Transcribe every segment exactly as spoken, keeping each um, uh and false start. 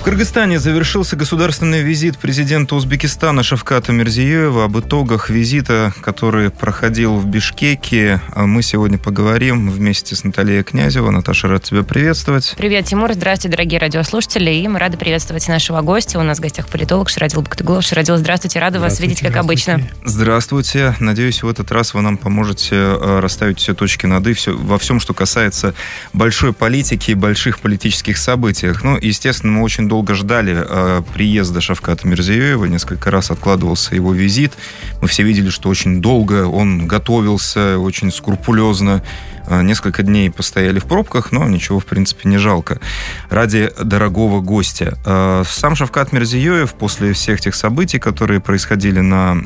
Кыргызстане завершился государственный визит президента Узбекистана Шавката Мирзиёева. Об итогах визита, который проходил в Бишкеке, мы сегодня поговорим вместе с Натальей Князевой. Наташа, рад тебя приветствовать. Привет, Тимур. Здравствуйте, дорогие радиослушатели. И мы рады приветствовать нашего гостя. У нас в гостях политолог Ширадил Бактыгулов. Ширадил, здравствуйте. Рада вас видеть, как обычно. Здравствуйте. Надеюсь, в этот раз вы нам поможете расставить все точки над «и» все, во всем, что касается большой политики и больших политических событиях. Ну, естественно, мы очень долго долго ждали э, приезда Шавката Мирзиёева, несколько раз откладывался его визит. Мы все видели, что очень долго он готовился, очень скрупулезно. Э, несколько дней постояли в пробках, но ничего, в принципе, не жалко. Ради дорогого гостя. Э, сам Шавкат Мирзиёев после всех тех событий, которые происходили на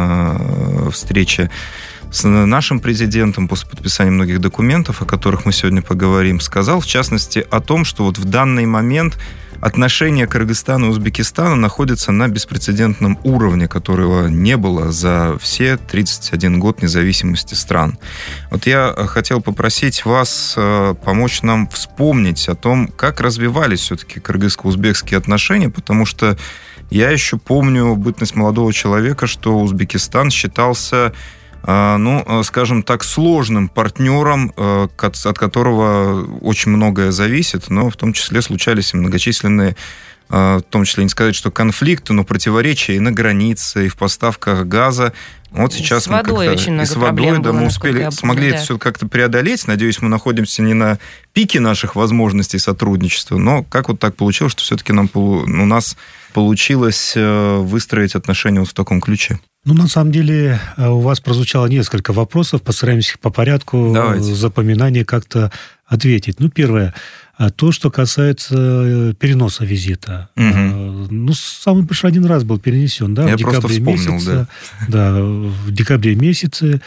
э, встрече с нашим президентом, после подписания многих документов, о которых мы сегодня поговорим, сказал, в частности, о том, что вот в данный момент отношения Кыргызстана и Узбекистана находятся на беспрецедентном уровне, которого не было за все тридцать один год независимости стран. Вот я хотел попросить вас помочь нам вспомнить о том, как развивались все-таки кыргызско-узбекские отношения, потому что я еще помню бытность молодого человека, что Узбекистан считался, ну, скажем так, сложным партнером, от которого очень многое зависит, но в том числе случались и многочисленные, в том числе не сказать, что конфликты, но противоречия и на границе, и в поставках газа. Вот сейчас с водой мы очень много и с водой, да, было, мы успели, помню, смогли да. это все как-то преодолеть. Надеюсь, мы находимся не на пике наших возможностей сотрудничества, но как вот так получилось, что все-таки нам, у нас получилось выстроить отношения вот в таком ключе? Ну, на самом деле, у вас прозвучало несколько вопросов. Постараемся их по порядку Давайте. Запоминания как-то ответить. Ну, первое. То, что касается переноса визита. Угу. Ну, самый большой один раз был перенесен, да, Я в декабре вспомнил, месяце. Да. да, в декабре месяце.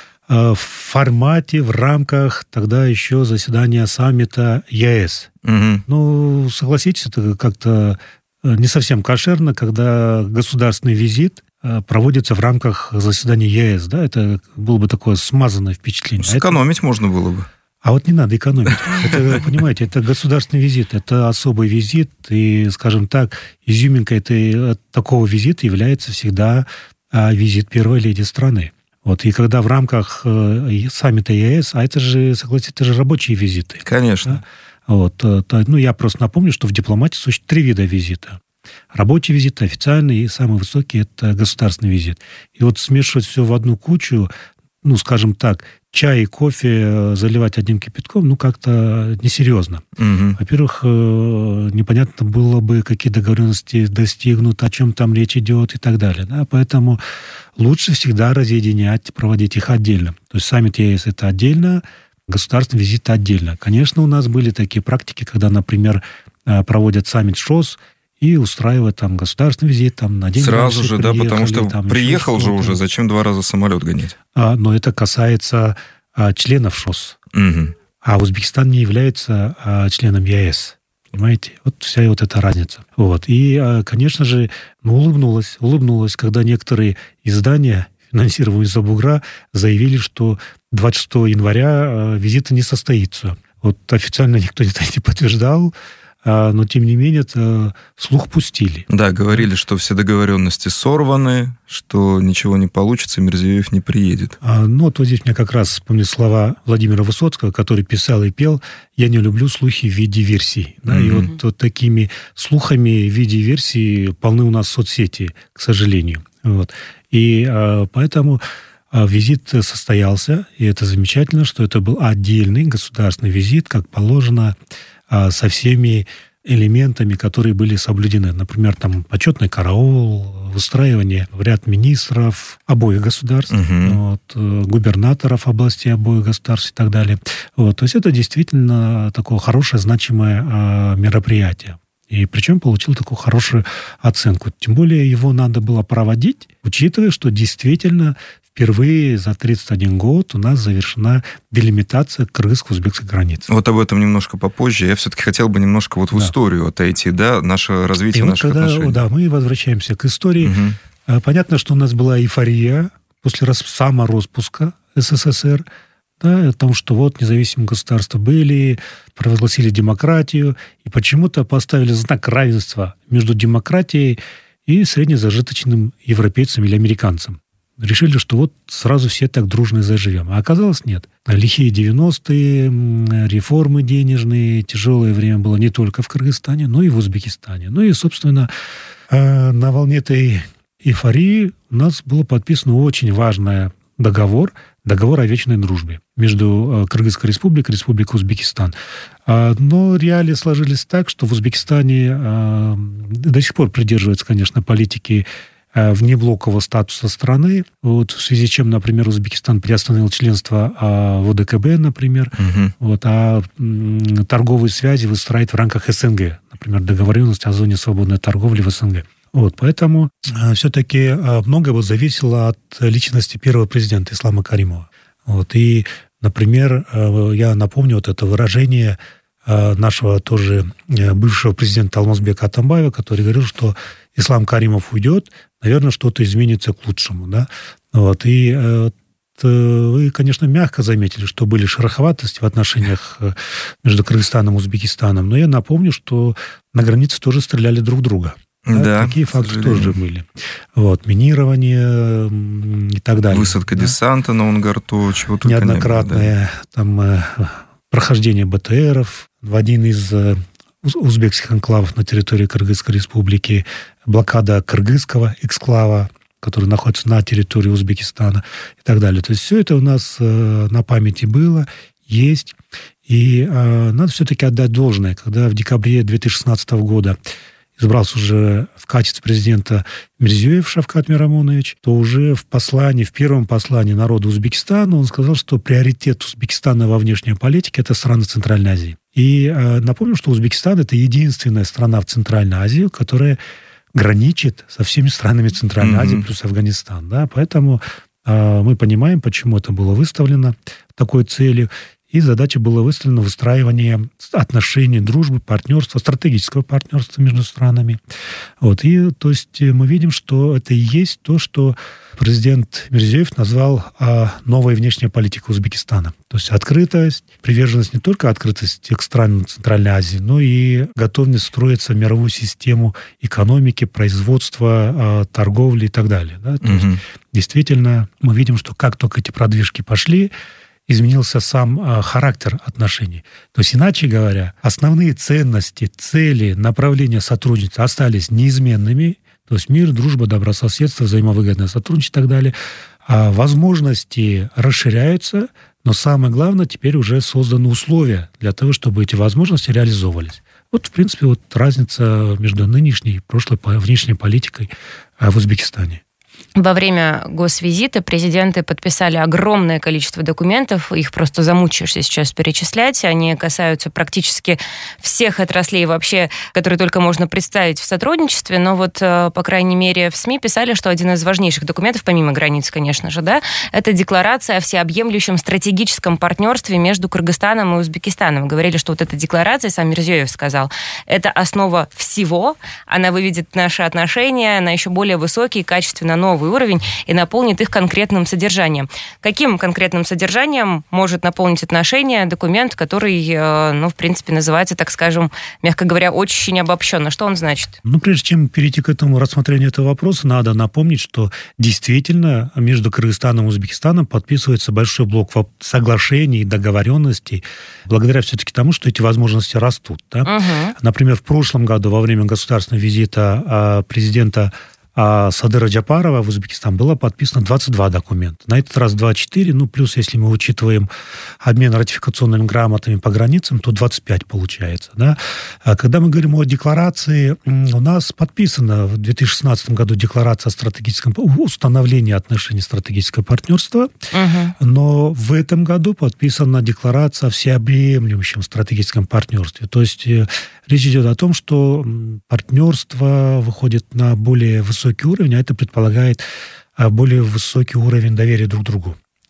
В формате, в рамках тогда еще заседания саммита ЕС. Угу. Ну, согласитесь, это как-то не совсем кошерно, когда государственный визит проводится в рамках заседания ЕС, да, это было бы такое смазанное впечатление. Сэкономить это... можно было бы. А вот не надо экономить. Это, понимаете, это государственный визит, это особый визит, и, скажем так, изюминкой этой, такого визита является всегда визит первой леди страны. Вот, и когда в рамках саммита ЕС, а это же, согласитесь, это же рабочие визиты. Конечно. Да? Вот, то, ну, я просто напомню, что в дипломатии существует три вида визита. Рабочий визит, официальный, и самый высокий – это государственный визит. И вот смешивать все в одну кучу, ну, скажем так, чай и кофе заливать одним кипятком, ну, как-то несерьезно. Угу. Во-первых, непонятно было бы, какие договоренности достигнут, о чем там речь идет и так далее. Да? Поэтому лучше всегда разъединять, проводить их отдельно. То есть саммит ЕС – это отдельно, государственный визит – отдельно. Конечно, у нас были такие практики, когда, например, проводят саммит ШОС и устраивают там государственный визит, там на день Сразу же, да, потому что там, приехал же уже, зачем два раза самолет гонять? А, но это касается а, членов ШОС. Угу. А Узбекистан не является а, членом ЕС. Понимаете? Вот вся вот эта разница. Вот. И, а, конечно же, ну, улыбнулась, улыбнулась, когда некоторые издания, финансируемые из-за бугра, заявили, что двадцать шестого января а, визита не состоится. Вот официально никто это не подтверждал, но, тем не менее, это слух пустили. Да, говорили, что все договоренности сорваны, что ничего не получится, Мирзиёев не приедет. А, ну, вот, вот здесь мне как раз вспомнили слова Владимира Высоцкого, который писал и пел: «Я не люблю слухи в виде версий». Да, mm-hmm. И вот, вот такими слухами в виде версий полны у нас соцсети, к сожалению. Вот. И а, поэтому а, визит состоялся, и это замечательно, что это был отдельный государственный визит, как положено, со всеми элементами, которые были соблюдены. Например, там почетный караул, выстраивание в ряд министров обоих государств, uh-huh. вот, губернаторов областей обоих государств и так далее. Вот, то есть это действительно такое хорошее, значимое а, мероприятие. И причем получил такую хорошую оценку. Тем более его надо было проводить, учитывая, что действительно впервые за тридцать один год у нас завершена делимитация кыргызско-узбекской границы. Вот об этом немножко попозже. Я все-таки хотел бы немножко вот в да. историю отойти, да, наше развитие И наших вот когда, отношений. Да, мы возвращаемся к истории. Угу. Понятно, что у нас была эйфория после самороспуска СССР. да, о том, что вот независимые государства были, провозгласили демократию, и почему-то поставили знак равенства между демократией и среднезажиточным европейцем или американцем. Решили, что вот сразу все так дружно и заживем. А оказалось, нет. Лихие девяностые, реформы денежные, тяжелое время было не только в Кыргызстане, но и в Узбекистане. Ну и, собственно, на волне этой эйфории у нас был подписан очень важный договор, договор о вечной дружбе между Кыргызской республикой и Республикой Узбекистан. Но реалии сложились так, что в Узбекистане до сих пор придерживаются, конечно, политики внеблокового статуса страны, вот, в связи с чем, например, Узбекистан приостановил членство в о дэ ка бэ, например, угу. вот, а торговые связи выстраивает в рамках эс эн гэ, например, договоренность о зоне свободной торговли в эс эн гэ. Вот, поэтому все-таки многое вот зависело от личности первого президента Ислама Каримова. Вот, и, например, я напомню вот это выражение нашего тоже бывшего президента Алмазбека Атамбаева, который говорил, что Ислам Каримов уйдет, наверное, что-то изменится к лучшему. Да? Вот. И э, вы, конечно, мягко заметили, что были шероховатости в отношениях между Кыргызстаном и Узбекистаном, но я напомню, что на границе тоже стреляли друг в друга. Да, да, такие факты тоже были. Вот, минирование и так далее. Высадка да? десанта на Унгарту, чего только неоднократное не было, да. там, э, прохождение бэ тэ эров в один из э, узбекских анклавов на территории Кыргызской республики, блокада кыргызского эксклава, который находится на территории Узбекистана и так далее. То есть все это у нас э, на памяти было, есть. И э, надо все-таки отдать должное. Когда в декабре две тысячи шестнадцатого года избрался уже в качестве президента Мирзиёев Шавкат Мирамонович, то уже в послании, в первом послании народу Узбекистана он сказал, что приоритет Узбекистана во внешней политике – это страны Центральной Азии. И э, напомню, что Узбекистан – это единственная страна в Центральной Азии, которая граничит со всеми странами Центральной mm-hmm. Азии, плюс Афганистан. Да? Поэтому э, мы понимаем, почему это было выставлено такой целью. И задача была выставлена выстраивание отношений, дружбы, партнерства, стратегического партнерства между странами. Вот. И то есть мы видим, что это и есть то, что президент Мирзиёев назвал а, новой внешней политикой Узбекистана. То есть открытость, приверженность не только открытости к странам Центральной Азии, но и готовность строиться в мировую систему экономики, производства, а, торговли и так далее. Да? То mm-hmm. есть действительно мы видим, что как только эти продвижки пошли, изменился сам э, характер отношений. То есть, иначе говоря, основные ценности, цели, направления сотрудничества остались неизменными. То есть мир, дружба, добрососедство, взаимовыгодное сотрудничество и так далее. А возможности расширяются, но самое главное, теперь уже созданы условия для того, чтобы эти возможности реализовывались. Вот, в принципе, вот разница между нынешней и прошлой внешней политикой в Узбекистане. Во время госвизита президенты подписали огромное количество документов, их просто замучаешься сейчас перечислять, они касаются практически всех отраслей вообще, которые только можно представить в сотрудничестве, но вот, по крайней мере, в СМИ писали, что один из важнейших документов, помимо границ, конечно же, да, это декларация о всеобъемлющем стратегическом партнерстве между Кыргызстаном и Узбекистаном. Говорили, что вот эта декларация, сам Мирзиёев сказал, это основа всего, она выведет наши отношения на еще более высокий, качественно новый уровень и наполнит их конкретным содержанием. Каким конкретным содержанием может наполнить отношения документ, который, ну, в принципе, называется, так скажем, мягко говоря, очень обобщенно? Что он значит? Ну, прежде чем перейти к этому рассмотрению этого вопроса, надо напомнить, что действительно между Кыргызстаном и Узбекистаном подписывается большой блок соглашений, договоренностей, благодаря все-таки тому, что эти возможности растут. Да? Угу. Например, в прошлом году во время государственного визита президента А Садыра Джапарова в Узбекистан было подписано двадцать два документа. На этот раз двадцать четыре, ну, плюс, если мы учитываем обмен ратификационными грамотами по границам, то двадцать пять получается. Да? А когда мы говорим о декларации, у нас подписана в две тысячи шестнадцатом году декларация о стратегическом установлении отношений стратегического партнерства, угу. но в этом году подписана декларация о всеобъемлющем стратегическом партнерстве. То есть речь идет о том, что партнерство выходит на более высокий уровень, а это предполагает более высокий уровень доверия друг к другу.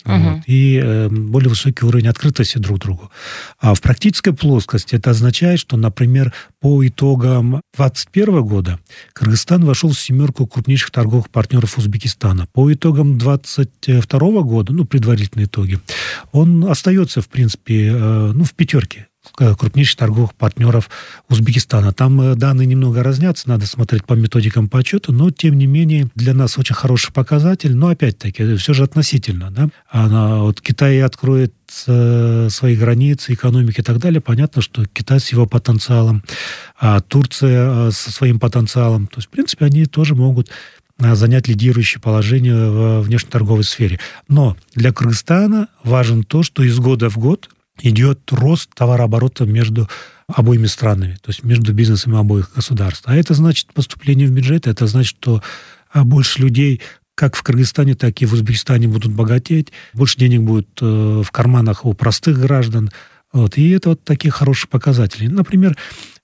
Угу. Вот, и э, более высокий уровень открытости друг к другу. А в практической плоскости это означает, что, например, по итогам две тысячи двадцать первого года Кыргызстан вошел в семерку крупнейших торговых партнеров Узбекистана. По итогам две тысячи двадцать второго года, ну, предварительные итоги, он остается, в принципе, э, ну, в пятерке крупнейших торговых партнеров Узбекистана. Там данные немного разнятся, надо смотреть по методикам подсчета, но, тем не менее, для нас очень хороший показатель, но, опять-таки, все же относительно. Да? Она, вот Китай откроет свои границы, экономики и так далее, понятно, что Китай с его потенциалом, а Турция со своим потенциалом, то есть, в принципе, они тоже могут занять лидирующее положение в внешнеторговой сфере. Но для Кыргызстана важно то, что из года в год идет рост товарооборота между обоими странами, то есть между бизнесом обоих государств. А это значит поступление в бюджет, это значит, что больше людей как в Кыргызстане, так и в Узбекистане будут богатеть, больше денег будет в карманах у простых граждан. Вот. И это вот такие хорошие показатели. Например,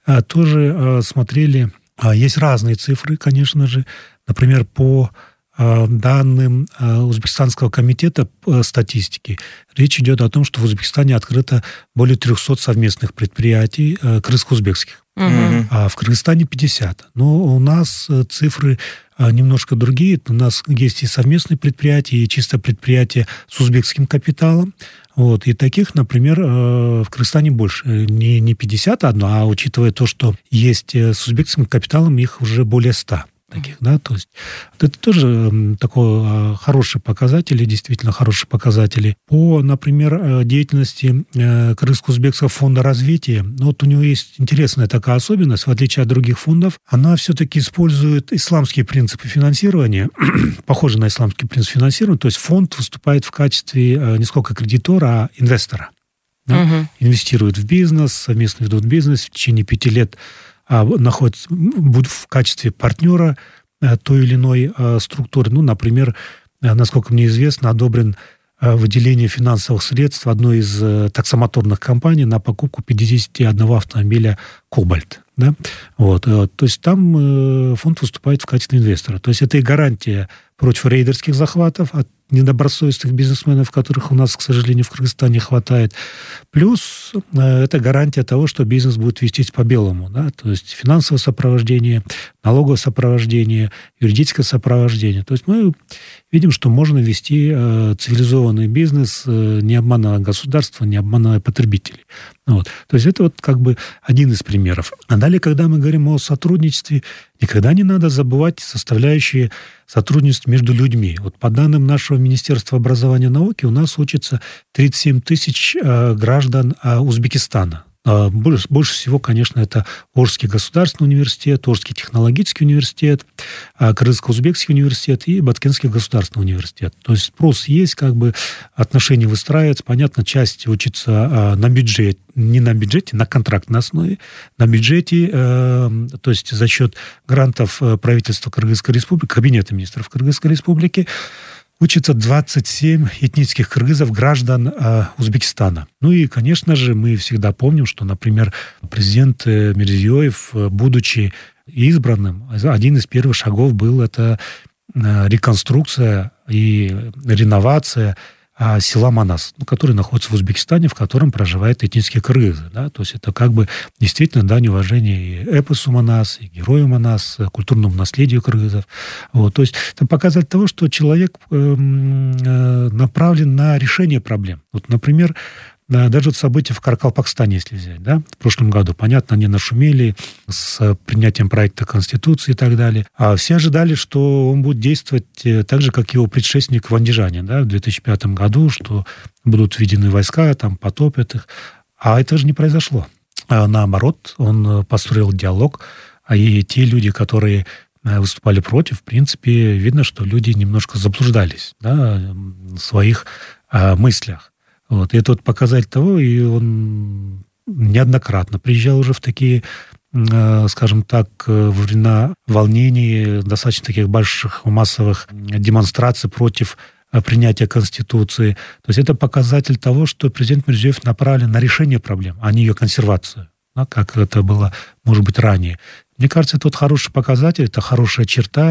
тоже смотрели, есть разные цифры, конечно же, например, по данным Узбекистанского комитета статистики, речь идет о том, что в Узбекистане открыто более трехсот совместных предприятий кыргызско-узбекских, угу. а в Кыргызстане пятьдесят. Но у нас цифры немножко другие. У нас есть и совместные предприятия, и чисто предприятия с узбекским капиталом. Вот. И таких, например, в Кыргызстане больше. Не, не пятьдесят одно, а учитывая то, что есть с узбекским капиталом, их уже более ста. Таких, да, то есть это тоже такой хороший показатель, действительно хорошие показатели. По, например, деятельности Кыргызско-Узбекского фонда развития, вот у него есть интересная такая особенность, в отличие от других фондов, она все-таки использует исламские принципы финансирования, похожие на исламский принцип финансирования, то есть фонд выступает в качестве не сколько кредитора, а инвестора. Да? Угу. Инвестирует в бизнес, совместно ведут бизнес, в течение пяти лет находится, будет в качестве партнера той или иной структуры. Ну, например, насколько мне известно, одобрен выделение финансовых средств одной из таксомоторных компаний на покупку пятьдесят один автомобиля «Кобальт». Да? Вот. То есть там фонд выступает в качестве инвестора. То есть это и гарантия против рейдерских захватов от недобросовестных бизнесменов, которых у нас, к сожалению, в Кыргызстане хватает. Плюс это гарантия того, что бизнес будет вестись по-белому. Да? То есть финансовое сопровождение, налоговое сопровождение, юридическое сопровождение. То есть мы видим, что можно вести цивилизованный бизнес, не обманывая государство, не обманывая потребителей. Вот. То есть это вот как бы один из примеров. А далее, когда мы говорим о сотрудничестве, никогда не надо забывать составляющие сотрудничества между людьми. Вот по данным нашего Министерства образования и науки у нас учатся тридцать семь тысяч э, граждан э, Узбекистана. Э, больше, больше всего, конечно, это Орский государственный университет, Орский технологический университет, э, Кыргызско-Узбекский университет и Баткенский государственный университет. То есть спрос есть, как бы отношения выстраиваются. Понятно, часть учится э, на бюджете, не на бюджете, на контрактной основе, на бюджете, э, то есть за счет грантов правительства Кыргызской республики, Кабинета министров Кыргызской республики, учатся двадцать семь этнических кыргызов, граждан э, Узбекистана. Ну и, конечно же, мы всегда помним, что, например, президент Мирзиёев, будучи избранным, один из первых шагов был это э, реконструкция и реновация села Манас, который находится в Узбекистане, в котором проживают этнические кыргызы. Да? То есть это как бы действительно дань уважения и эпосу Манас, и герою Манас, культурному наследию кыргызов. Вот. То есть это показатель того, что человек э, э, направлен на решение проблем. Вот, например, даже вот события в Каракалпакстане, если взять, да, в прошлом году, понятно, они нашумели с принятием проекта Конституции и так далее. А все ожидали, что он будет действовать так же, как его предшественник в Андижане, да, в две тысячи пятом году, что будут введены войска, там, потопят их. А это же не произошло. А наоборот, он построил диалог, и те люди, которые выступали против, в принципе, видно, что люди немножко заблуждались, да, в своих а, мыслях. Вот. И это вот показатель того, и он неоднократно приезжал уже в такие, скажем так, во времена волнений, достаточно таких больших массовых демонстраций против принятия Конституции. То есть это показатель того, что президент Мирзиёев направлен на решение проблем, а не ее консервацию, да, как это было, может быть, ранее. Мне кажется, это вот хороший показатель, это хорошая черта.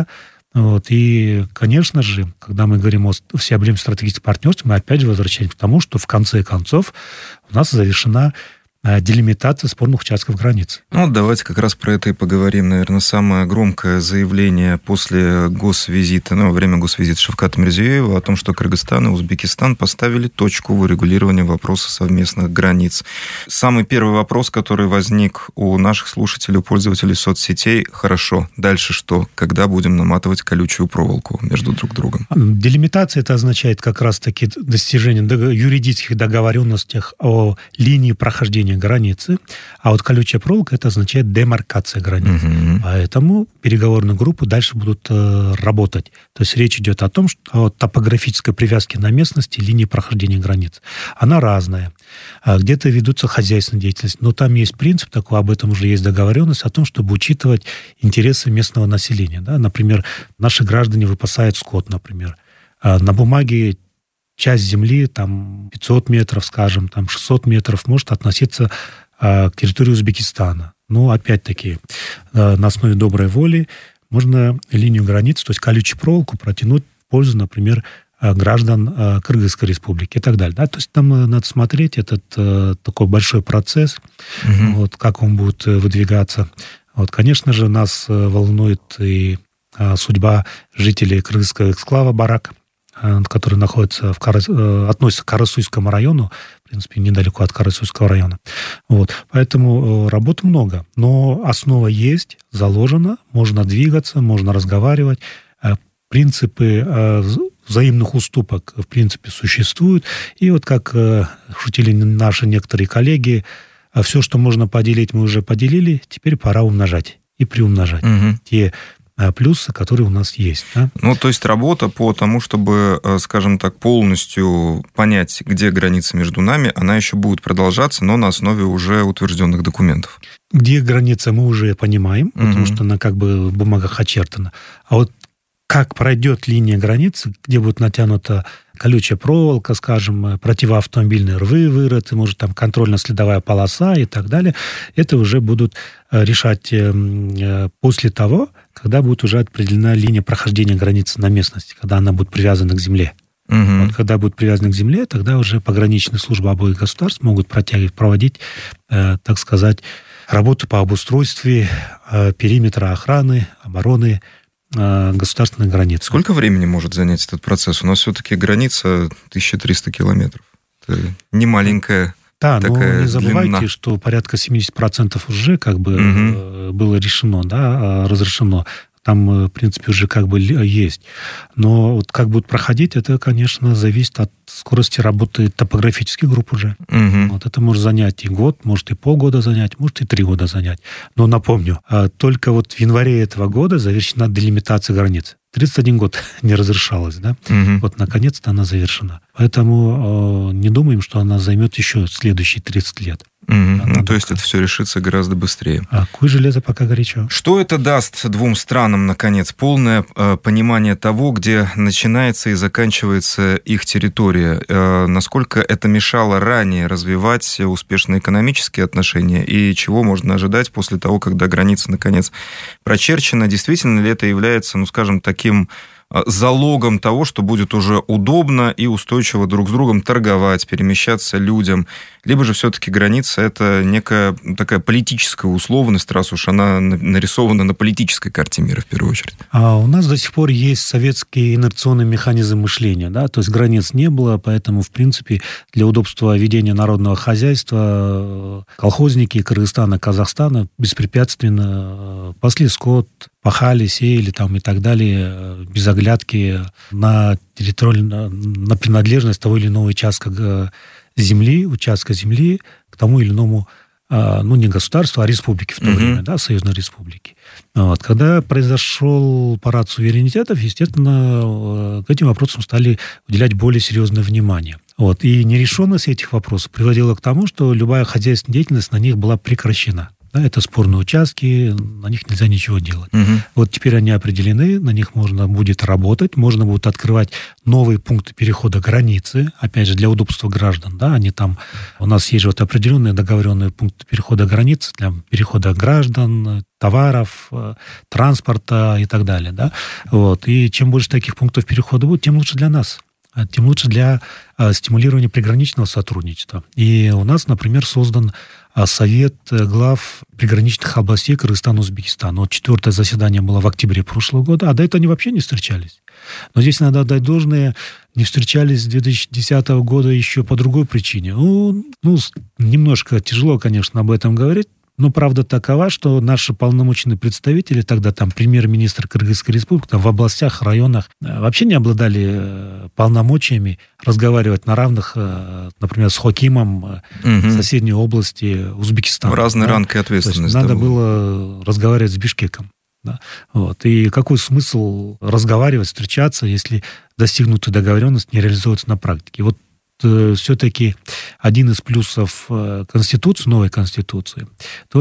Вот. И, конечно же, когда мы говорим о всеобъемлющем стратегическом партнерстве, мы опять же возвращаемся к тому, что в конце концов у нас завершена делимитация спорных участков границ. Ну, давайте как раз про это и поговорим. Наверное, самое громкое заявление после госвизита, ну, во время госвизита Шавката Мирзиёева о том, что Кыргызстан и Узбекистан поставили точку в урегулировании вопроса совместных границ. Самый первый вопрос, который возник у наших слушателей, у пользователей соцсетей: хорошо, дальше что? Когда будем наматывать колючую проволоку между друг другом? Делимитация — это означает как раз-таки достижение юридических договоренностей о линии прохождения границы, а вот колючая проволока — это означает демаркация границ. Угу. Поэтому переговорные группы дальше будут э, работать. То есть речь идет о том, что о топографической привязке на местности линии прохождения границ. Она разная. Где-то ведутся хозяйственные деятельности, но там есть принцип такой, об этом уже есть договоренность, о том, чтобы учитывать интересы местного населения. Да? Например, наши граждане выпасают скот, например. На бумаге часть земли, там пятьсот метров, скажем, там шестьсот метров, может относиться э, к территории Узбекистана. Но, опять-таки, э, на основе доброй воли можно линию границ, то есть колючую проволоку, протянуть в пользу, например, э, граждан э, Кыргызской республики и так далее. Да? То есть там э, надо смотреть этот э, такой большой процесс, угу. вот, как он будет выдвигаться. Вот, конечно же, нас э, волнует и э, судьба жителей кыргызского эксклава Барак, который находится в Карас... относится к Карасуйскому району, в принципе, недалеко от Карасуйского района. Вот. Поэтому работы много. Но основа есть, заложена, можно двигаться, можно разговаривать. Принципы взаимных уступок, в принципе, существуют. И вот как шутили наши некоторые коллеги, все, что можно поделить, мы уже поделили, теперь пора умножать и приумножать. Угу. Те плюсы, которые у нас есть. Да? Ну, то есть работа по тому, чтобы, скажем так, полностью понять, где граница между нами, она еще будет продолжаться, но на основе уже утвержденных документов. Где граница, мы уже понимаем, угу. потому что она как бы в бумагах очертана. А вот как пройдет линия границы, где будет натянута колючая проволока, скажем, противоавтомобильные рвы вырыты, может, там контрольно-следовая полоса и так далее, это уже будут решать после того, когда будет уже определена линия прохождения границы на местности, когда она будет привязана к земле. Угу. Вот когда будет привязана к земле, тогда уже пограничные службы обоих государств могут протягивать, проводить, э, так сказать, работу по обустройству э, периметра охраны, обороны э, государственных границ. Сколько времени может занять этот процесс? У нас все-таки граница тысяча триста километров. Это не маленькая. Да, но не забывайте, длина. Что порядка семьдесят процентов уже как бы угу. было решено, да, разрешено. Там, в принципе, уже как бы есть. Но вот как будет проходить, это, конечно, зависит от скорости работы топографических групп уже. Угу. Вот это может занять и год, может и полгода занять, может и три года занять. Но напомню, только вот в январе этого года завершена делимитация границ. тридцать один год не разрешалась, да? Угу. Вот, наконец-то она завершена. Поэтому э, не думаем, что она займет еще следующие тридцать лет. Угу. Ну, то есть это все решится гораздо быстрее. А куй железо пока горячо. Что это даст двум странам, наконец? Полное э, понимание того, где начинается и заканчивается их территория. Э, насколько это мешало ранее развивать успешные экономические отношения? И чего можно ожидать после того, когда граница, наконец, прочерчена? Действительно ли это является, ну, скажем, таким залогом того, что будет уже удобно и устойчиво друг с другом торговать, перемещаться людям? Либо же все-таки граница — это некая такая политическая условность, раз уж она нарисована на политической карте мира в первую очередь? А у нас до сих пор есть советский инерционный механизм мышления, да, то есть границ не было, поэтому, в принципе, для удобства ведения народного хозяйства колхозники Кыргызстана, Казахстана беспрепятственно пасли скот, пахали, сеяли там и так далее, без оглядки на территорию, на принадлежность того или иного участка земли, участка земли к тому или иному, ну, не государству, а республике в то mm-hmm. время, да, Союзной республики. Вот. Когда произошел парад суверенитетов, естественно, к этим вопросам стали уделять более серьезное внимание. Вот. И нерешенность этих вопросов приводила к тому, что любая хозяйственная деятельность на них была прекращена. Да, это спорные участки, на них нельзя ничего делать. Угу. Вот теперь они определены, на них можно будет работать, можно будет открывать новые пункты перехода границы, опять же, для удобства граждан. Да, они там, у нас есть же вот определенные договоренные пункты перехода границы для перехода граждан, товаров, транспорта и так далее. Да? Вот. И чем больше таких пунктов перехода будет, тем лучше для нас. Тем лучше для стимулирования приграничного сотрудничества. И у нас, например, создан Совет глав приграничных областей Кыргызстана и Узбекистана. Вот четвертое заседание было в октябре прошлого года, а до этого они вообще не встречались. Но здесь надо отдать должное, не встречались с две тысячи десятого года еще по другой причине. Ну, ну, немножко тяжело, конечно, об этом говорить, но правда такова, что наши полномочные представители, тогда там премьер-министр Кыргызской республики, там в областях, районах вообще не обладали полномочиями разговаривать на равных, например, с хокимом угу. соседней области Узбекистана. Разный да? ранг и ответственность. Надо было разговаривать с Бишкеком. Да? Вот. И какой смысл разговаривать, встречаться, если достигнутая договоренность не реализуется на практике? И вот все-таки один из плюсов Конституции, новой Конституции, то,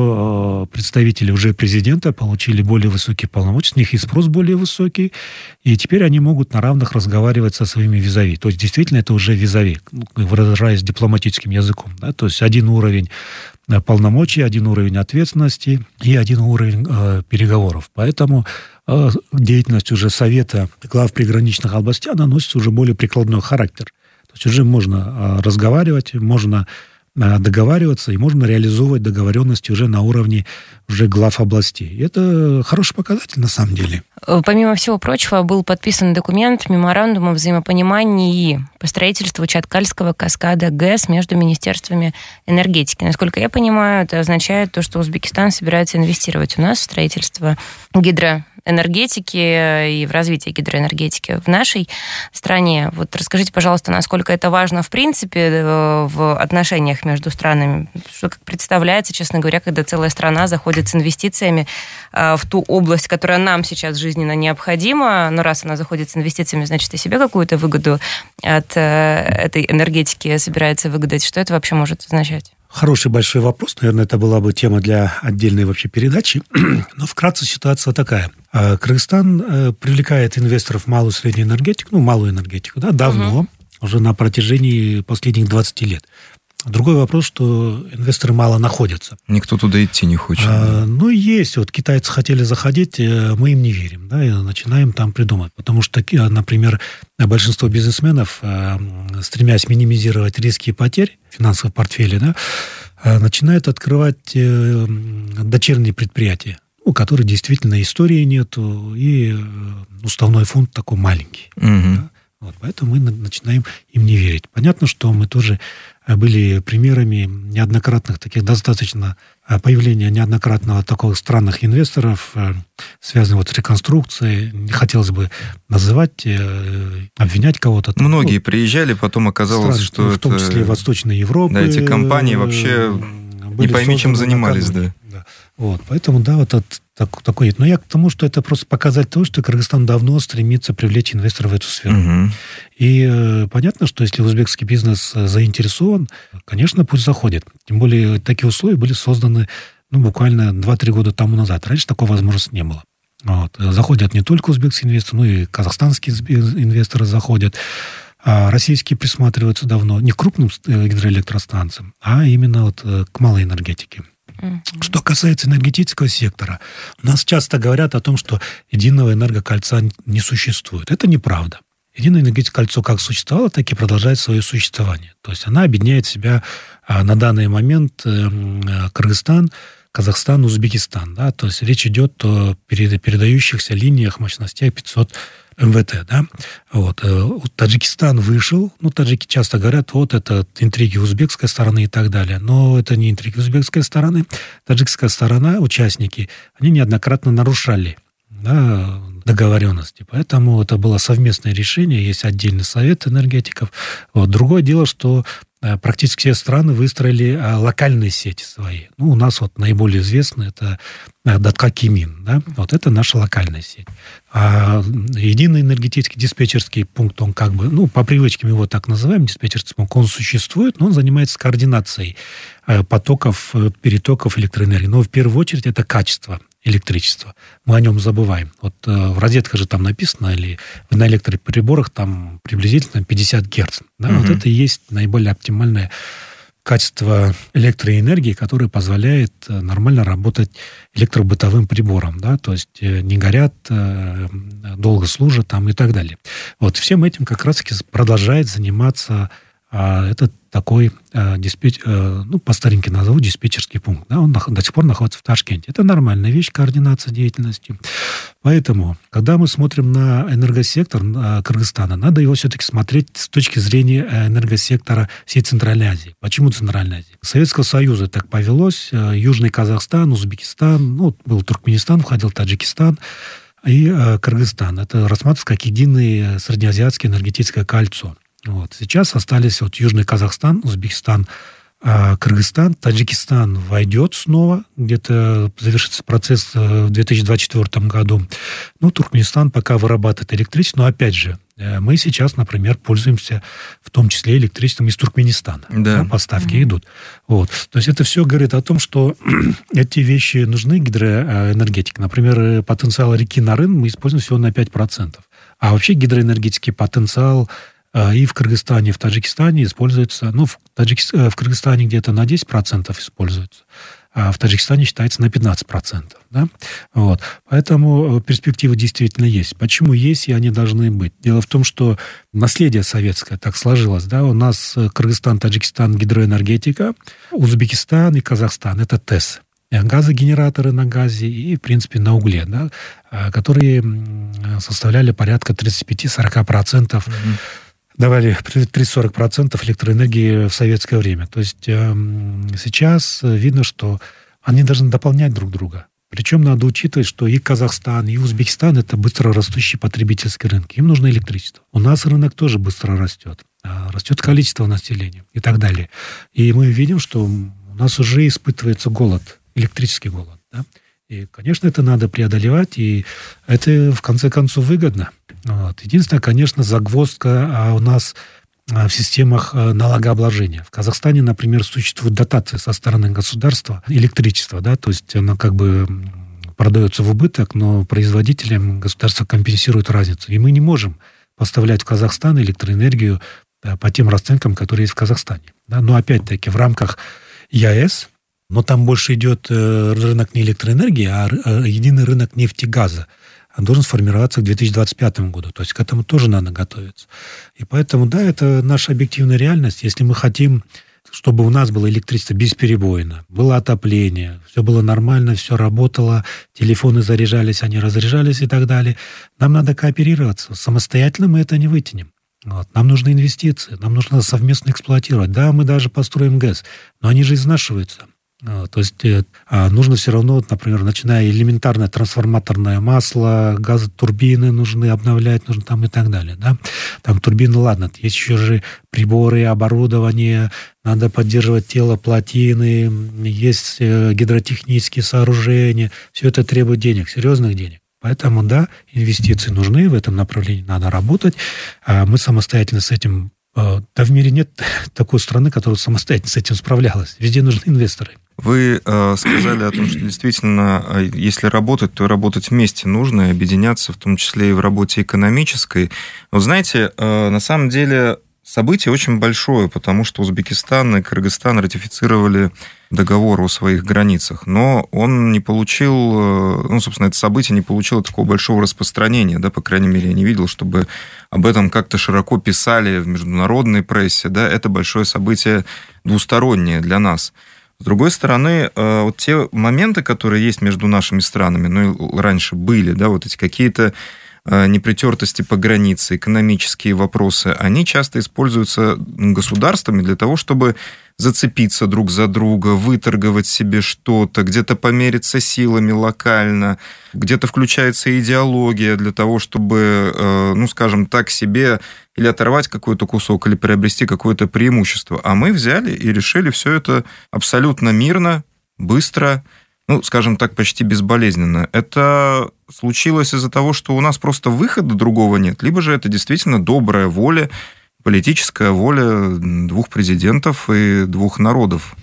что представители уже президента получили более высокие полномочия, с них и спрос более высокий, и теперь они могут на равных разговаривать со своими визави. То есть, действительно, это уже визави, выражаясь дипломатическим языком. Да? То есть, один уровень полномочий, один уровень ответственности и один уровень э, переговоров. Поэтому э, деятельность уже Совета глав приграничных областей, она носит уже более прикладной характер. То есть уже можно разговаривать, можно договариваться и можно реализовывать договоренности уже на уровне уже глав областей. И это хороший показатель на самом деле. Помимо всего прочего, был подписан документ меморандум о взаимопонимании по строительству Чаткальского каскада ГЭС между министерствами энергетики. Насколько я понимаю, это означает то, что Узбекистан собирается инвестировать у нас в строительство гидро энергетики и в развитие гидроэнергетики в нашей стране. Вот расскажите, пожалуйста, насколько это важно в принципе в отношениях между странами. Что как представляется, честно говоря, когда целая страна заходит с инвестициями в ту область, которая нам сейчас жизненно необходима, но раз она заходит с инвестициями, значит, и себе какую-то выгоду от этой энергетики собирается выгадать. Что это вообще может означать? Хороший большой вопрос. Наверное, это была бы тема для отдельной вообще передачи. Но вкратце ситуация такая. Кыргызстан привлекает инвесторов в малую и среднюю энергетику, ну, малую энергетику, да, давно, угу. уже на протяжении последних двадцати лет. Другой вопрос, что инвесторы мало находятся. Никто туда идти не хочет. А, ну, есть. Вот китайцы хотели заходить, мы им не верим, да, и начинаем там придумать. Потому что, например, большинство бизнесменов, стремясь минимизировать риски и потерь финансовых портфелей, да, начинают открывать дочерние предприятия, у которых действительно истории нету, и уставной фонд такой маленький. Угу. Да? Вот, поэтому мы начинаем им не верить. Понятно, что мы тоже были примерами неоднократных таких, достаточно появления неоднократного такого странных инвесторов, связанных вот с реконструкцией. Не хотелось бы называть, обвинять кого-то. Многие ну, приезжали, потом оказалось, стран, что в том это... числе Восточной Европы. Да, эти компании вообще не пойми, чем занимались, да. да. Вот, поэтому, да, вот это так, такой. Но я к тому, что это просто показатель того, что Кыргызстан давно стремится привлечь инвесторов в эту сферу. Угу. И э, понятно, что если узбекский бизнес заинтересован, конечно, пусть заходит. Тем более такие условия были созданы ну, буквально два-три года тому назад. Раньше такой возможности не было. Вот. Заходят не только узбекские инвесторы, но и казахстанские инвесторы заходят. А российские присматриваются давно не к крупным гидроэлектростанциям, а именно вот к малой энергетике. Что касается энергетического сектора, у нас часто говорят о том, что единого энергокольца не существует. Это неправда. Единое энергетическое кольцо как существовало, так и продолжает свое существование. То есть она объединяет в себя на данный момент Кыргызстан, Казахстан, Узбекистан. Да? То есть речь идет о передающихся линиях мощностей пятьсот эм вэ тэ. Да? Вот. Таджикистан вышел. Ну, таджики часто говорят, вот это интриги узбекской стороны и так далее. Но это не интриги узбекской стороны. Таджикская сторона, участники, они неоднократно нарушали да, договоренности. Поэтому это было совместное решение, есть отдельный совет энергетиков. Вот. Другое дело, что практически все страны выстроили локальные сети свои. Ну, у нас вот наиболее известный это Даткакимин, да? Вот это наша локальная сеть. А единый энергетический диспетчерский пункт, он как бы, ну, по привычке мы его так называем, диспетчерский пункт, он существует, но он занимается координацией потоков, перетоков электроэнергии. Но в первую очередь это качество электричества. Мы о нем забываем. Вот в розетках же там написано, или на электроприборах там приблизительно пятьдесят герц. Да? Mm-hmm. Вот это и есть наиболее оптимальное качество электроэнергии, которое позволяет нормально работать электробытовым приборам. Да? То есть не горят, долго служат там, и так далее. Вот всем этим как раз-таки продолжает заниматься а, этот такой э, диспетч, э, ну, по старинке назову, диспетчерский пункт. Да, он до сих пор находится в Ташкенте. Это нормальная вещь, координация деятельности. Поэтому, когда мы смотрим на энергосектор э, Кыргызстана, надо его все-таки смотреть с точки зрения энергосектора всей Центральной Азии. Почему Центральной Азии? Советского Союза так повелось. Э, Южный Казахстан, Узбекистан, ну, был Туркменистан, входил Таджикистан и э, Кыргызстан. Это рассматривается как единое среднеазиатское энергетическое кольцо. Вот. Сейчас остались вот Южный Казахстан, Узбекистан, Кыргызстан, Таджикистан войдет снова, где-то завершится процесс в две тысячи двадцать четвёртом году. Ну, Туркменистан пока вырабатывает электричество, но опять же, мы сейчас, например, пользуемся в том числе электричеством из Туркменистана. Да. Да, поставки mm-hmm. идут. Вот. То есть это все говорит о том, что эти вещи нужны гидроэнергетике. Например, потенциал реки Нарын мы используем всего на пять процентов. А вообще гидроэнергетический потенциал и в Кыргызстане, и в Таджикистане используется, ну, в, Таджикистане, в Кыргызстане где-то на десять процентов используется, а в Таджикистане считается на пятнадцать процентов. Да? Вот. Поэтому перспективы действительно есть. Почему есть, и они должны быть? Дело в том, что наследие советское так сложилось. Да? У нас Кыргызстан, Таджикистан, гидроэнергетика, Узбекистан и Казахстан – это ТЭС. Газогенераторы на газе и, в принципе, на угле, да? Которые составляли порядка тридцать пять - сорок процентов mm-hmm. давали тридцать-сорок процентов электроэнергии в советское время. То есть э, сейчас видно, что они должны дополнять друг друга. Причем надо учитывать, что и Казахстан, и Узбекистан – это быстро растущие потребительские рынки. Им нужно электричество. У нас рынок тоже быстро растет. Растет количество населения и так далее. И мы видим, что у нас уже испытывается голод, электрический голод. Да? И, конечно, это надо преодолевать, и это, в конце концов, выгодно. Вот. Единственное, конечно, загвоздка а у нас в системах налогообложения. В Казахстане, например, существует дотация со стороны государства электричества, да, то есть она как бы продается в убыток, но производителям государство компенсирует разницу. И мы не можем поставлять в Казахстан электроэнергию по тем расценкам, которые есть в Казахстане. Да. Но опять-таки в рамках ЕАЭС, но там больше идет рынок не электроэнергии, а единый рынок нефти и газа. Он должен сформироваться к две тысячи двадцать пятому году. То есть к этому тоже надо готовиться. И поэтому, да, это наша объективная реальность. Если мы хотим, чтобы у нас было электричество бесперебойно, было отопление, все было нормально, все работало, телефоны заряжались, они разряжались и так далее, нам надо кооперироваться. Самостоятельно мы это не вытянем. Вот. Нам нужны инвестиции, нам нужно совместно эксплуатировать. Да, мы даже построим ГЭС, но они же изнашиваются. То есть нужно все равно, например, начиная элементарное трансформаторное масло, газотурбины нужны обновлять, нужно там и так далее. Да? Там турбины, ладно, есть еще же приборы, оборудование, надо поддерживать тело плотины, есть гидротехнические сооружения. Все это требует денег, серьезных денег. Поэтому, да, инвестиции нужны, в этом направлении надо работать. Мы самостоятельно с этим... Да в мире нет такой страны, которая самостоятельно с этим справлялась. Везде нужны инвесторы. Вы э, сказали о том, что действительно, если работать, то работать вместе нужно, и объединяться, в том числе и в работе экономической. Вот знаете, э, на самом деле событие очень большое, потому что Узбекистан и Кыргызстан ратифицировали договор о своих границах, но он не получил, ну, собственно, это событие не получило такого большого распространения, да, по крайней мере, я не видел, чтобы об этом как-то широко писали в международной прессе, да, это большое событие двустороннее для нас. С другой стороны, вот те моменты, которые есть между нашими странами, ну, раньше были, да, вот эти какие-то непритертости по границе, экономические вопросы, они часто используются государствами для того, чтобы зацепиться друг за друга, выторговать себе что-то, где-то помериться силами локально, где-то включается идеология для того, чтобы, ну, скажем так, себе или оторвать какой-то кусок, или приобрести какое-то преимущество. А мы взяли и решили все это абсолютно мирно, быстро, ну, скажем так, почти безболезненно. Это случилось из-за того, что у нас просто выхода другого нет, либо же это действительно добрая воля, политическая воля двух президентов и двух народов.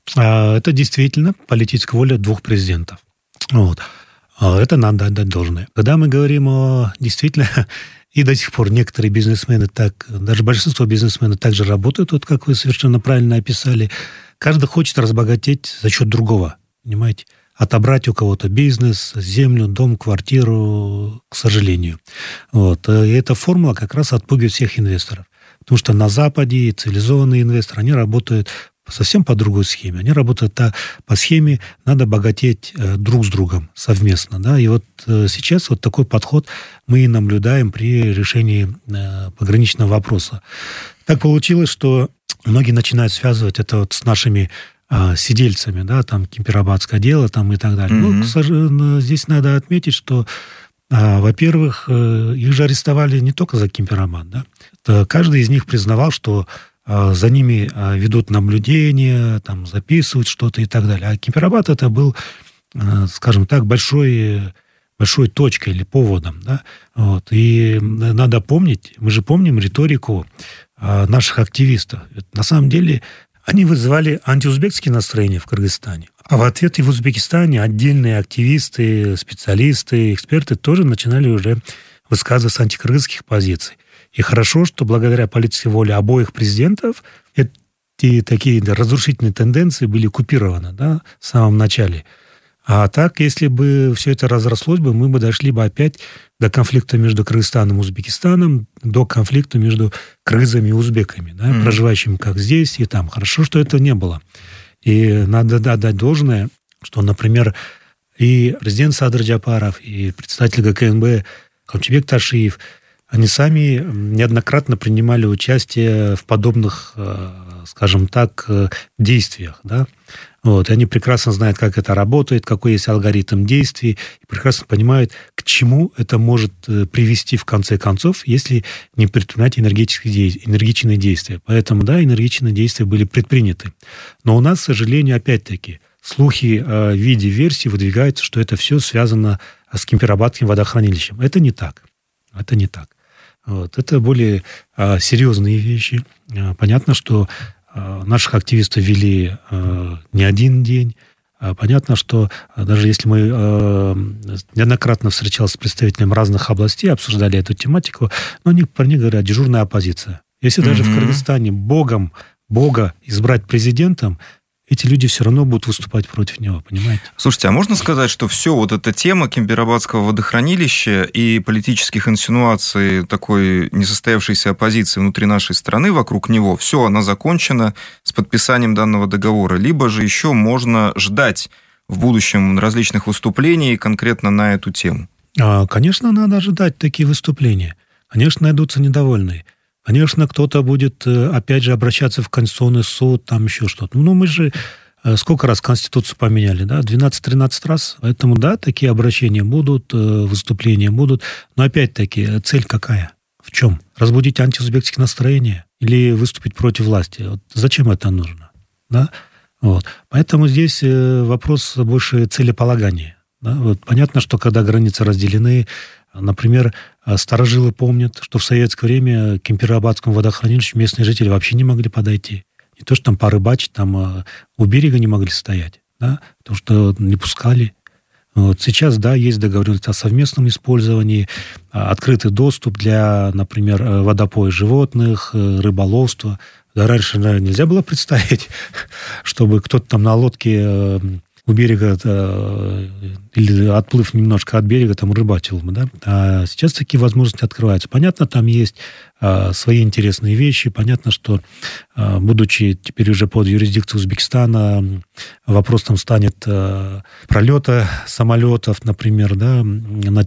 Это действительно политическая воля двух президентов. Вот. Это надо отдать должное. Когда мы говорим о действительно, и до сих пор некоторые бизнесмены так, даже большинство бизнесменов так же работают, вот как вы совершенно правильно описали, каждый хочет разбогатеть за счет другого, понимаете? Отобрать у кого-то бизнес, землю, дом, квартиру, к сожалению. Вот. И эта формула как раз отпугивает всех инвесторов. Потому что на Западе цивилизованные инвесторы, они работают совсем по другой схеме. Они работают по схеме «надо богатеть друг с другом совместно». Да? И вот сейчас вот такой подход мы и наблюдаем при решении пограничного вопроса. Так получилось, что многие начинают связывать это вот с нашими сидельцами, да, там Кемпирабадское дело там, и так далее. Mm-hmm. Ну, к сожалению, здесь надо отметить, что, во-первых, их же арестовали не только за Кемпирабад, да. Каждый из них признавал, что за ними ведут наблюдения, там, записывают что-то и так далее. А Кемпирабад это был, скажем так, большой, большой точкой или поводом. Да? Вот. И надо помнить, мы же помним риторику наших активистов. На самом деле они вызывали антиузбекские настроения в Кыргызстане. А в ответ и в Узбекистане отдельные активисты, специалисты, эксперты тоже начинали уже высказываться антикыргызских позиций. И хорошо, что благодаря политической воле обоих президентов эти такие разрушительные тенденции были купированы, да, в самом начале. А так, если бы все это разрослось бы, мы бы дошли бы опять до конфликта между Кыргызстаном и Узбекистаном, до конфликта между кыргызами и узбеками, да, mm-hmm. проживающими как здесь и там. Хорошо, что это не было. И надо отдать должное, что, например, и президент Садыр Джапаров, и председатель ГКНБ Камчыбек Ташиев, они сами неоднократно принимали участие в подобных, скажем так, действиях, да. Вот, и они прекрасно знают, как это работает, какой есть алгоритм действий, и прекрасно понимают, к чему это может привести в конце концов, если не предпринять энергетические, энергичные действия. Поэтому, да, энергичные действия были предприняты. Но у нас, к сожалению, опять-таки, слухи в виде версий выдвигаются, что это все связано с Кемпирабадским водохранилищем. Это не так. Это не так. Вот. Это более а, серьезные вещи. А, понятно, что а, наших активистов вели а, не один день. А, понятно, что а, даже если мы а, неоднократно встречались с представителями разных областей, обсуждали эту тематику, но они, про них говорят, дежурная оппозиция. Если mm-hmm. даже в Кыргызстане Богом, Бога избрать президентом, эти люди все равно будут выступать против него, понимаете? Слушайте, а можно сказать, что все вот эта тема Кемпирабадского водохранилища и политических инсинуаций такой несостоявшейся оппозиции внутри нашей страны вокруг него, все, она закончена с подписанием данного договора, либо же еще можно ждать в будущем различных выступлений конкретно на эту тему? Конечно, надо ожидать такие выступления. Конечно, найдутся недовольные. Конечно, кто-то будет, опять же, обращаться в Конституционный суд, там еще что-то. Ну, мы же сколько раз Конституцию поменяли, да? двенадцать-тринадцать раз. Поэтому, да, такие обращения будут, выступления будут. Но, опять-таки, цель какая? В чем? Разбудить антиузбекские настроения? Или выступить против власти? Вот зачем это нужно? Да? Вот. Поэтому здесь вопрос больше целеполагания. Да? Вот понятно, что когда границы разделены, например, старожилы помнят, что в советское время к Кемпирабадскому водохранилищу местные жители вообще не могли подойти. Не то, что там порыбачить, там у берега не могли стоять, да, потому что не пускали. Вот сейчас, да, есть договоренность о совместном использовании, открытый доступ для, например, водопоя животных, рыболовства. Да, раньше, наверное, нельзя было представить, чтобы кто-то там на лодке у берега, или отплыв немножко от берега, там рыбачил бы, да. А сейчас такие возможности открываются. Понятно, там есть свои интересные вещи. Понятно, что, будучи теперь уже под юрисдикцией Узбекистана, вопрос там станет пролета самолетов, например, да, над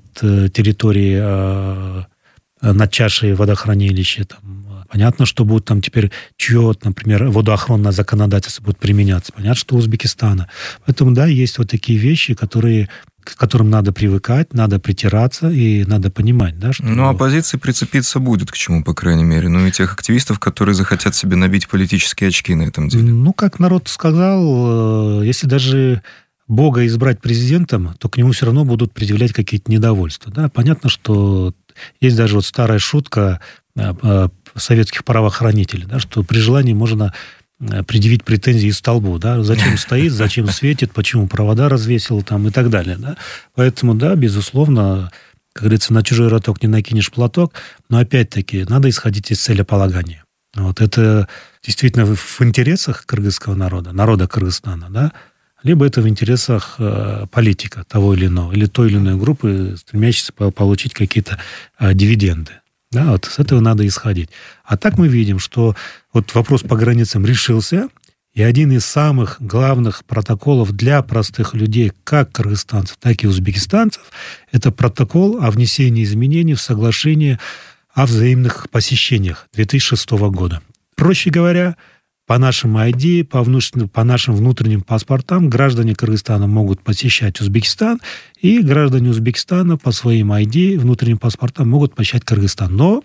территорией, над чашей водохранилища. Там. Понятно, что будет там теперь чье, например, водоохранное законодательство будет применяться. Понятно, что у Узбекистана. Поэтому, да, есть вот такие вещи, которые... к которым надо привыкать, надо притираться и надо понимать, да, что... Ну, оппозиции прицепиться будет к чему, по крайней мере. Ну, и тех активистов, которые захотят себе набить политические очки на этом деле. Ну, как народ сказал, если даже Бога избрать президентом, то к нему все равно будут предъявлять какие-то недовольства. Да? Понятно, что есть даже вот старая шутка советских правоохранителей, да, что при желании можно предъявить претензии столбу, да, зачем стоит, зачем светит, почему провода развесил там и так далее, да. Поэтому, да, безусловно, как говорится, на чужой роток не накинешь платок, но опять-таки надо исходить из целеполагания. Вот это действительно в интересах кыргызского народа, народа Кыргызстана, да, либо это в интересах э, политика того или иного, или той или иной группы, стремящейся получить какие-то э, дивиденды. Да, вот с этого надо исходить. А так мы видим, что вот вопрос по границам решился, и один из самых главных протоколов для простых людей, как кыргызстанцев, так и узбекистанцев, это протокол о внесении изменений в соглашение о взаимных посещениях две тысячи шестого года. Проще говоря, по нашим ай ди, по, внутренним, по нашим внутренним паспортам граждане Кыргызстана могут посещать Узбекистан, и граждане Узбекистана по своим ай ди, внутренним паспортам могут посещать Кыргызстан. Но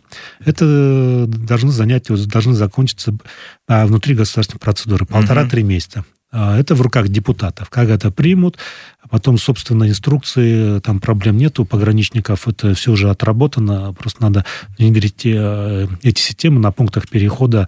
это должны занять, должны закончиться внутри государственной процедуры. Полтора-три месяца. Это в руках депутатов. Как это примут, а потом, собственно, инструкции, там проблем нет у пограничников, это все уже отработано, просто надо внедрить эти системы на пунктах перехода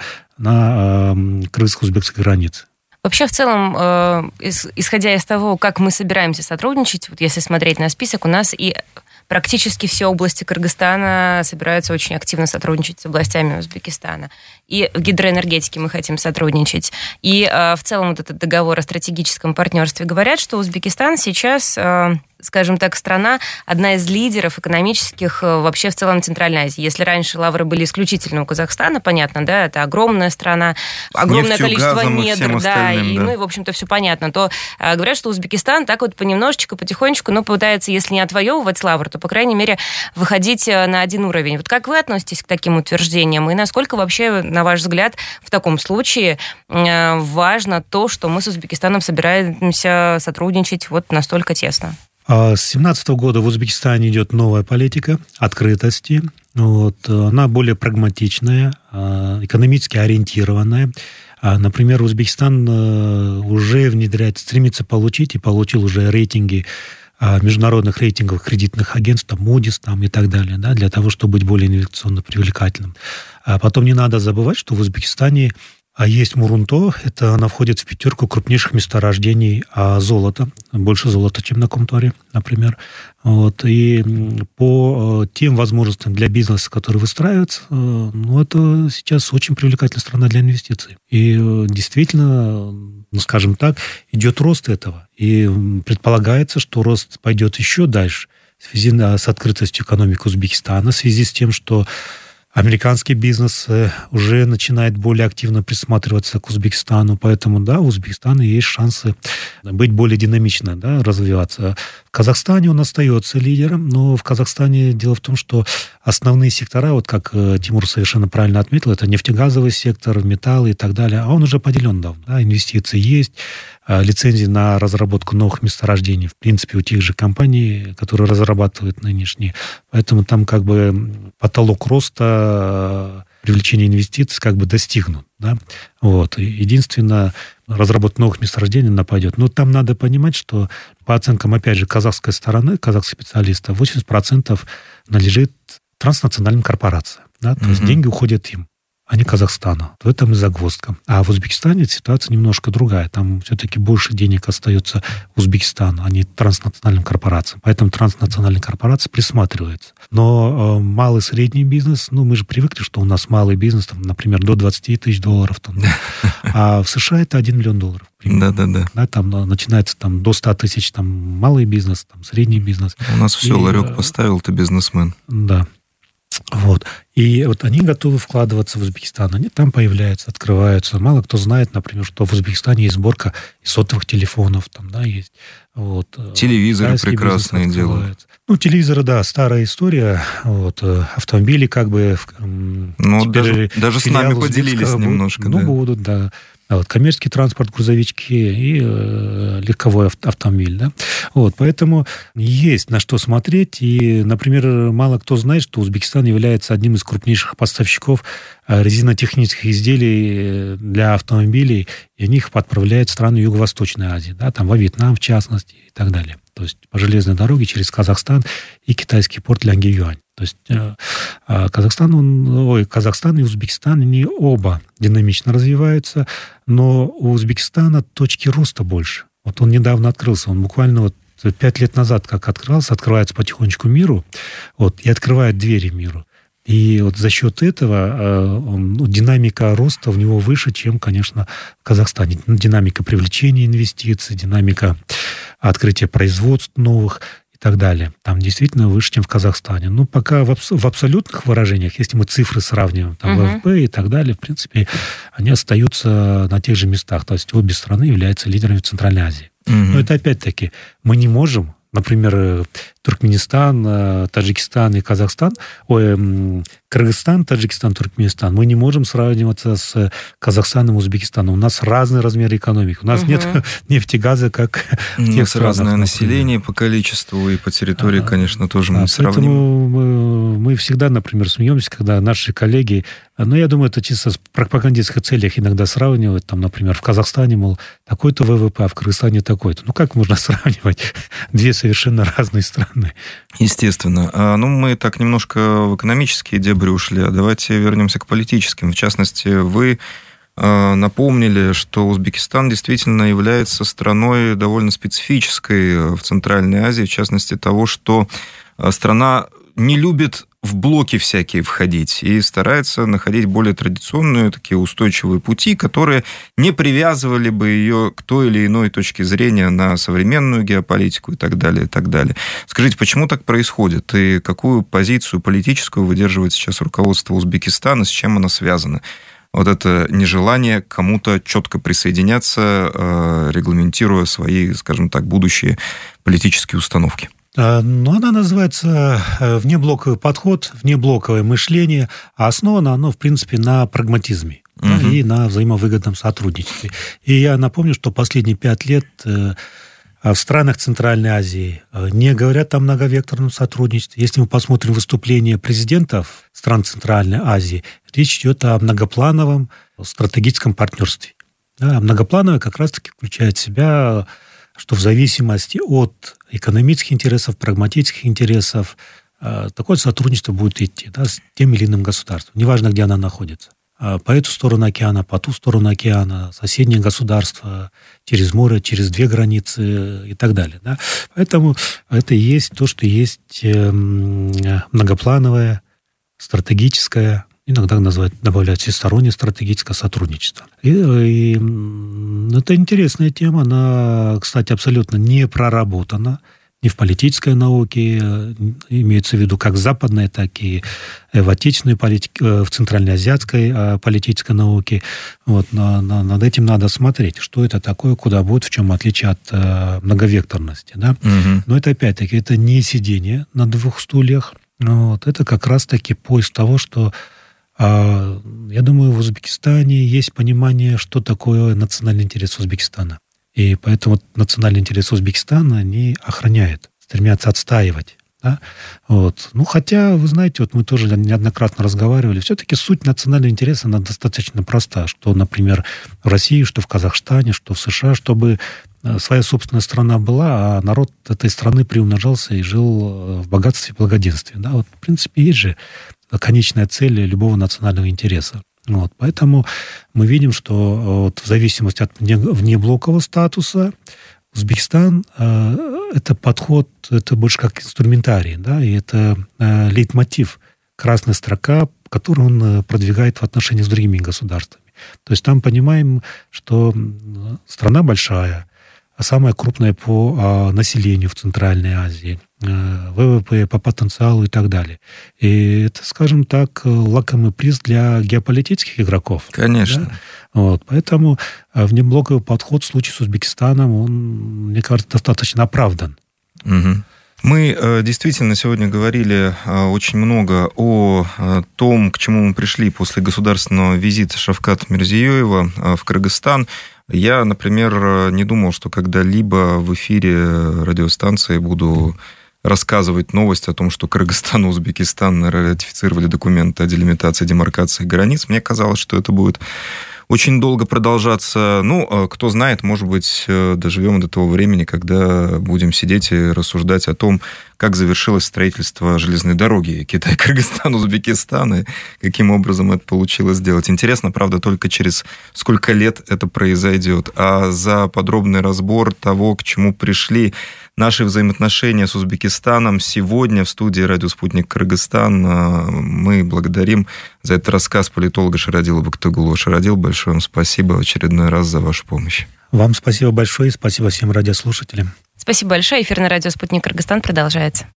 на кыргызско-узбекской границе. Вообще, в целом, исходя из того, как мы собираемся сотрудничать, вот если смотреть на список, у нас и практически все области Кыргызстана собираются очень активно сотрудничать с областями Узбекистана. И в гидроэнергетике мы хотим сотрудничать. И в целом вот этот договор о стратегическом партнерстве говорят, что Узбекистан сейчас, скажем так, страна, одна из лидеров экономических вообще в целом Центральной Азии. Если раньше лавры были исключительно у Казахстана, понятно, да, это огромная страна, огромное нефтью, количество недр, да, и, да, ну и, в общем-то, все понятно, то а, говорят, что Узбекистан так вот понемножечку, потихонечку, но пытается, если не отвоевывать лавры, то, по крайней мере, выходить на один уровень. Вот как вы относитесь к таким утверждениям, и насколько вообще, на ваш взгляд, в таком случае важно то, что мы с Узбекистаном собираемся сотрудничать вот настолько тесно? С две тысячи семнадцатого года в Узбекистане идет новая политика открытости. Вот, она более прагматичная, экономически ориентированная. Например, Узбекистан уже внедряет, стремится получить и получил уже рейтинги международных рейтинговых кредитных агентств, там, Moody's там, и так далее, да, для того, чтобы быть более инвестиционно привлекательным. А потом не надо забывать, что в Узбекистане А есть Мурунто, это она входит в пятерку крупнейших месторождений золота, больше золота, чем на Комторе, например. Вот. И по тем возможностям для бизнеса, которые выстраиваются, ну, это сейчас очень привлекательная страна для инвестиций. И действительно, ну, скажем так, идет рост этого. И предполагается, что рост пойдет еще дальше в связи с открытостью экономики Узбекистана, в связи с тем, что американский бизнес уже начинает более активно присматриваться к Узбекистану, поэтому, да, у Узбекистана есть шансы быть более динамично, да, развиваться. В Казахстане он остается лидером, но в Казахстане дело в том, что основные сектора, вот как Тимур совершенно правильно отметил, это нефтегазовый сектор, металлы и так далее, а он уже поделен давно, да, инвестиции есть, лицензии на разработку новых месторождений, в принципе, у тех же компаний, которые разрабатывают нынешние. Поэтому там как бы потолок роста, привлечения инвестиций как бы достигнут. Да? Вот. Единственное, разработка новых месторождений нападет. Но там надо понимать, что по оценкам, опять же, казахской стороны, казахских специалистов, восемьдесят процентов належит транснациональным корпорациям. Да? То mm-hmm. есть деньги уходят им. а не Казахстана. В этом и загвоздка. А в Узбекистане ситуация немножко другая. Там все-таки больше денег остается Узбекистану, а не транснациональным корпорациям. Поэтому транснациональные корпорации присматриваются. Но э, малый и средний бизнес, ну, мы же привыкли, что у нас малый бизнес, там, например, до двадцать тысяч долларов. Там, а в США это один миллион долларов. Да-да-да. Да, там начинается там, до ста тысяч там, малый бизнес, там, средний бизнес. У нас все, и, ларек поставил, ты бизнесмен. Да. Вот. И вот они готовы вкладываться в Узбекистан. Они там появляются, открываются. Мало кто знает, например, что в Узбекистане есть сборка и сотовых телефонов. Там, да, есть. Вот. Телевизоры прекрасные делают. Ну, телевизоры, да, старая история. Вот. Автомобили как бы... Ну, даже, даже с нами поделились немножко. Ну, да. будут, да. Вот, коммерческий транспорт, грузовички и э, легковой автомобиль. Да? Вот, поэтому есть на что смотреть. И, например, мало кто знает, что Узбекистан является одним из крупнейших поставщиков резинотехнических изделий для автомобилей, и они их отправляют в страны Юго-Восточной Азии, да, там во Вьетнам, в частности, и так далее. То есть по железной дороге через Казахстан и китайский порт Ляньге-Юань. То есть э, Казахстан, он, ой, Казахстан и Узбекистан, они оба динамично развиваются, но у Узбекистана точки роста больше. Вот он недавно открылся, он буквально вот пять лет назад как открылся, открывается потихонечку миру, вот, и открывает двери миру. И вот за счет этого э, он, ну, динамика роста у него выше, чем, конечно, в Казахстане. Динамика привлечения инвестиций, динамика открытия производств новых и так далее. Там действительно выше, чем в Казахстане. Ну, пока в, абс- в абсолютных выражениях, если мы цифры сравниваем, там, uh-huh. ВВП и так далее, в принципе, они остаются на тех же местах. То есть обе страны являются лидерами в Центральной Азии. Uh-huh. Но это опять-таки, мы не можем... Например, Туркменистан, Таджикистан и Казахстан, ой, Кыргызстан, Таджикистан, Туркменистан, мы не можем сравниваться с Казахстаном и Узбекистаном. У нас разный размер экономики. У нас угу. нет нефти, газа, как в тех странах. У нас разное население по количеству и по территории, а, конечно, тоже мы а, не сравним. Поэтому мы, мы всегда, например, смеемся, когда наши коллеги, ну, я думаю, это чисто в пропагандистских целях иногда сравнивают, там, например, в Казахстане, мол, такой-то ВВП, а в Кыргызстане такой-то. Ну, как можно сравнивать две совершенно разные страны? Естественно. А, ну, мы так немножко в экономические дебри ушли, а давайте вернемся к политическим. В частности, вы а, напомнили, что Узбекистан действительно является страной довольно специфической в Центральной Азии, в частности того, что страна не любит в блоки всякие входить и старается находить более традиционные, такие устойчивые пути, которые не привязывали бы ее к той или иной точке зрения на современную геополитику и так далее, и так далее. Скажите, почему так происходит и какую позицию политическую выдерживает сейчас руководство Узбекистана, с чем она связана? Вот это нежелание к кому-то четко присоединяться, регламентируя свои, скажем так, будущие политические установки. Но она называется внеблоковый подход, внеблоковое мышление, а основано оно, в принципе, на прагматизме угу. да, и на взаимовыгодном сотрудничестве. И я напомню, что последние пять лет в странах Центральной Азии не говорят о многовекторном сотрудничестве. Если мы посмотрим выступления президентов стран Центральной Азии, речь идет о многоплановом стратегическом партнерстве. Да, многоплановое как раз-таки включает в себя, что в зависимости от экономических интересов, прагматических интересов, такое сотрудничество будет идти да, с тем или иным государством, неважно, где оно находится. По эту сторону океана, по ту сторону океана, соседние государства, через море, через две границы и так далее. Да. Поэтому это и есть то, что есть многоплановое, стратегическое, иногда называют, добавляют всестороннее стратегическое сотрудничество. И, и это интересная тема, она, кстати, абсолютно не проработана ни в политической науке, имеется в виду как западной, так и в отечественной политике, в центральноазиатской политической науке. Вот, но, но над этим надо смотреть, что это такое, куда будет, в чем отличие от многовекторности. Да? Угу. Но это опять-таки это не сидение на двух стульях. Вот, это как раз-таки поиск того, что я думаю, в Узбекистане есть понимание, что такое национальный интерес Узбекистана. И поэтому национальный интерес Узбекистана они охраняют, стремятся отстаивать. Да? Вот. Ну, хотя, вы знаете, вот мы тоже неоднократно разговаривали, все-таки суть национального интереса, она достаточно проста, что, например, в России, что в Казахстане, что в США, чтобы своя собственная страна была, а народ этой страны приумножался и жил в богатстве и благоденствии. Да? Вот, в принципе, есть же конечная цель любого национального интереса. Вот, поэтому мы видим, что вот, в зависимости от внеблокового статуса Узбекистан э, это подход, это больше как инструментарий, да, и это э, лейтмотив, красная строка, которую он продвигает в отношении с другими государствами. То есть там понимаем, что страна большая, самая крупная по э, населению в Центральной Азии, э, ВВП по потенциалу и так далее. И это, скажем так, лакомый приз для геополитических игроков. Конечно. Да? Вот, поэтому внеблоковый подход в случае с Узбекистаном, он, мне кажется, достаточно оправдан. Угу. Мы действительно сегодня говорили очень много о том, к чему мы пришли после государственного визита Шавката Мирзиёева в Кыргызстан. Я, например, не думал, что когда-либо в эфире радиостанции буду рассказывать новость о том, что Кыргызстан и Узбекистан ратифицировали документы о делимитации, демаркации границ. Мне казалось, что это будет очень долго продолжаться. Ну, кто знает, может быть, доживем до того времени, когда будем сидеть и рассуждать о том, как завершилось строительство железной дороги Китай, Кыргызстан, Узбекистан, и каким образом это получилось сделать. Интересно, правда, только через сколько лет это произойдет. А за подробный разбор того, к чему пришли наши взаимоотношения с Узбекистаном сегодня в студии «Радио Спутник Кыргызстан» мы благодарим за этот рассказ политолога Шарадила Бактыгулова. Шарадил, большое вам спасибо в очередной раз за вашу помощь. Вам спасибо большое и спасибо всем радиослушателям. Спасибо большое. Эфир на радио «Спутник Кыргызстан» продолжается.